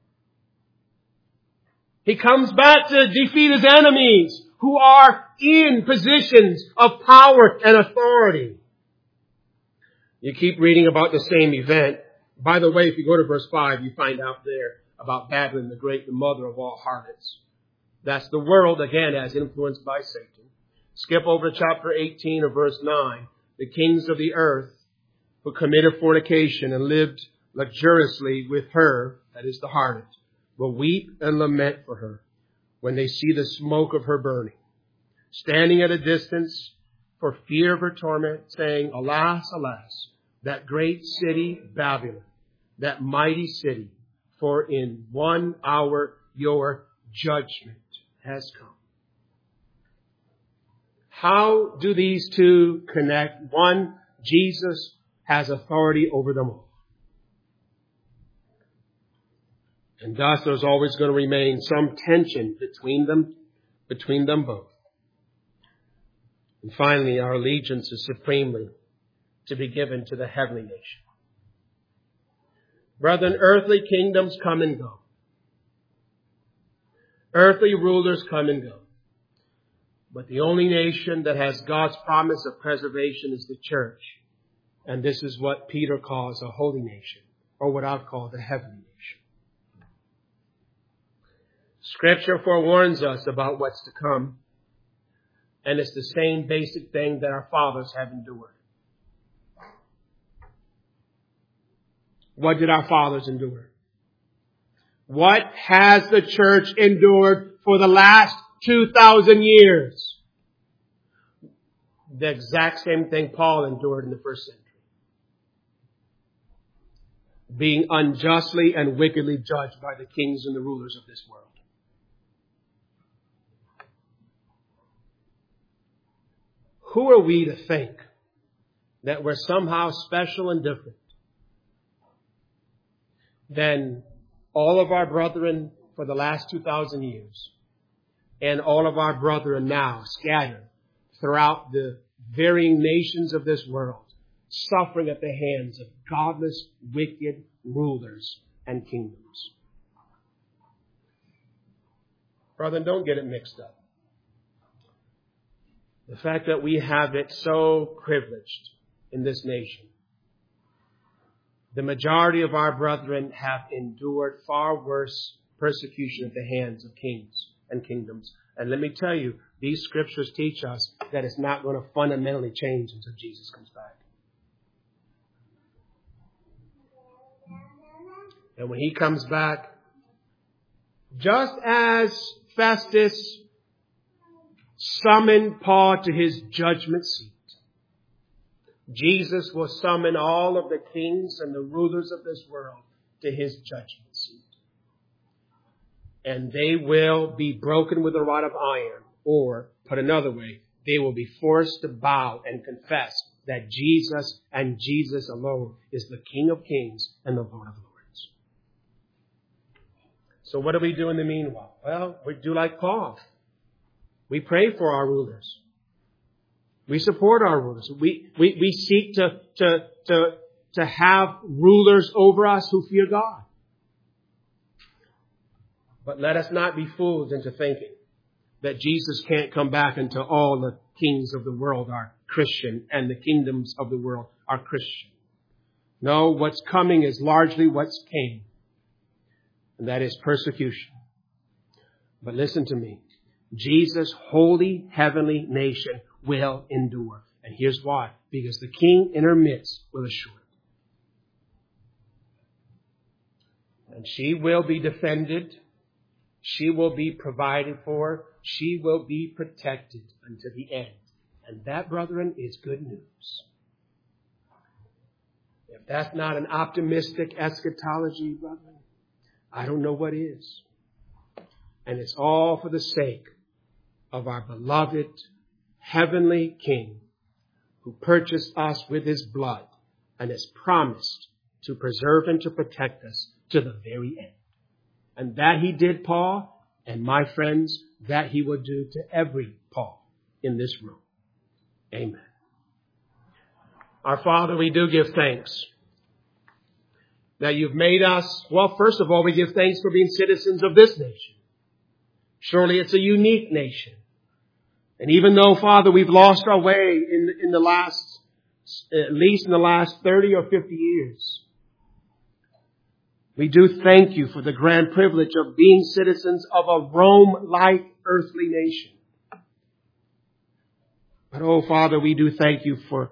He comes back to defeat His enemies who are in positions of power and authority. You keep reading about the same event. By the way, if you go to verse five, you find out there about Babylon the Great, the mother of all harlots. That's the world, again, as influenced by Satan. Skip over to chapter eighteen of verse nine. The kings of the earth who committed fornication and lived luxuriously with her, that is the harlot, will weep and lament for her when they see the smoke of her burning, standing at a distance for fear of her torment, saying, Alas, alas, that great city Babylon, that mighty city, for in one hour your judgment has come. How do these two connect? One, Jesus has authority over them all. And thus there's always going to remain some tension between them, between them both. And finally, our allegiance is supremely to be given to the heavenly nation. Brethren, earthly kingdoms come and go. Earthly rulers come and go. But the only nation that has God's promise of preservation is the church. And this is what Peter calls a holy nation, or what I've called a heavenly nation. Scripture forewarns us about what's to come. And it's the same basic thing that our fathers have endured. What did our fathers endure? What has the church endured for the last two thousand years? The exact same thing Paul endured in the first century. Being unjustly and wickedly judged by the kings and the rulers of this world. Who are we to think that we're somehow special and different than all of our brethren for the last two thousand years and all of our brethren now scattered throughout the varying nations of this world, suffering at the hands of godless, wicked rulers and kingdoms? Brethren, don't get it mixed up. The fact that we have it so privileged in this nation. The majority of our brethren have endured far worse persecution at the hands of kings and kingdoms. And let me tell you, these scriptures teach us that it's not going to fundamentally change until Jesus comes back. And when He comes back, just as Festus summoned Paul to his judgment seat, Jesus will summon all of the kings and the rulers of this world to His judgment seat. And they will be broken with a rod of iron, or, put another way, they will be forced to bow and confess that Jesus and Jesus alone is the King of Kings and the Lord of Lords. So what do we do in the meanwhile? Well, we do like Paul. We pray for our rulers. We support our rulers. We, we, we seek to, to, to, to have rulers over us who fear God. But let us not be fooled into thinking that Jesus can't come back until all the kings of the world are Christian and the kingdoms of the world are Christian. No, what's coming is largely what's came, and that is persecution. But listen to me. Jesus' holy heavenly nation will endure. And here's why. Because the King in her midst will assure it. And she will be defended. She will be provided for. She will be protected unto the end. And that, brethren, is good news. If that's not an optimistic eschatology, brethren, I don't know what is. And it's all for the sake of our beloved heavenly King, who purchased us with his blood and has promised to preserve and to protect us to the very end. And that he did, Paul, and my friends, that he will do to every Paul in this room. Amen. Our Father, we do give thanks that you've made us. Well, first of all, we give thanks for being citizens of this nation. Surely it's a unique nation. And even though, Father, we've lost our way in, in the last, at least in the last thirty or fifty years, we do thank you for the grand privilege of being citizens of a Rome-like earthly nation. But, oh, Father, we do thank you for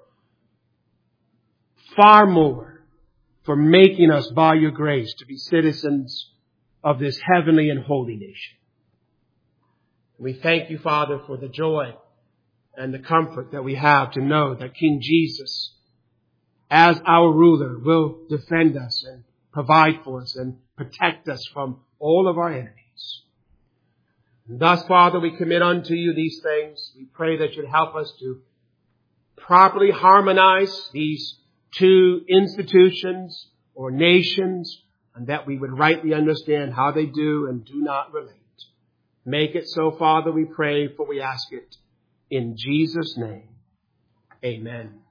far more, for making us by your grace to be citizens of this heavenly and holy nation. We thank you, Father, for the joy and the comfort that we have to know that King Jesus, as our ruler, will defend us and provide for us and protect us from all of our enemies. And thus, Father, we commit unto you these things. We pray that you'd help us to properly harmonize these two institutions or nations, and that we would rightly understand how they do and do not relate. Make it so, Father, we pray, for we ask it in Jesus' name. Amen.